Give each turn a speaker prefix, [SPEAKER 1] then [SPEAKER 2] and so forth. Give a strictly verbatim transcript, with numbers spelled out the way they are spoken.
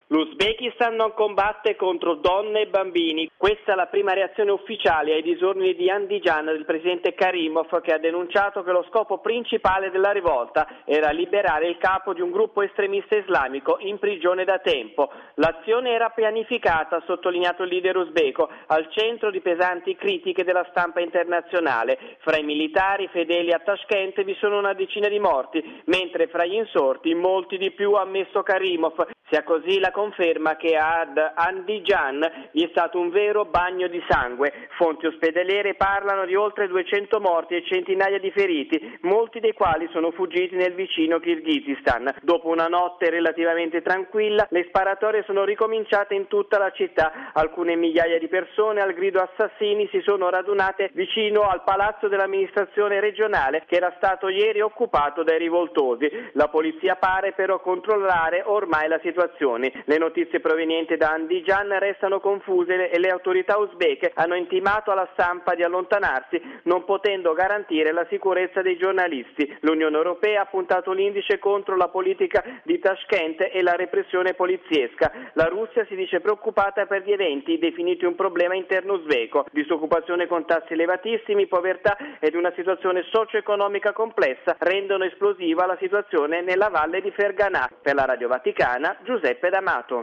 [SPEAKER 1] L'Uzbekistan non combatte contro donne e bambini. Questa è la prima reazione ufficiale ai disordini di Andijan del presidente Karimov, che ha denunciato che lo scopo principale della rivolta era liberare il capo di un gruppo estremista islamico in prigione da tempo. L'azione era pianificata, ha sottolineato il leader uzbeko, al centro di pesanti critiche della stampa internazionale. Fra i militari fedeli a Tashkent vi sono una decina di morti, mentre fra gli insorti molti di più, ha ammesso Karimov. Sia così la conferma che ad Andijan vi è stato un vero bagno di sangue. Fonti ospedaliere parlano di oltre duecento morti e centinaia di feriti, molti dei quali sono fuggiti nel vicino Kirghizistan. Dopo una notte relativamente tranquilla, le sparatorie sono ricominciate in tutta la città. Alcune migliaia di persone al grido assassini si sono radunate vicino al palazzo dell'amministrazione regionale, che era stato ieri occupato dai rivoltosi. La polizia pare però controllare ormai la situazione. Le notizie provenienti da Andijan restano confuse e le autorità uzbeke hanno intimato alla stampa di allontanarsi, non potendo garantire la sicurezza dei giornalisti. L'Unione Europea ha puntato l'indice contro la politica di Tashkent e la repressione poliziesca. La Russia si dice preoccupata per gli eventi definiti un problema interno uzbeko, disoccupazione con tassi elevatissimi, povertà ed una situazione socio-economica complessa rendono esplosiva la situazione nella valle di Ferganà. Per la Radio Vaticana, Giuseppe D'Amato.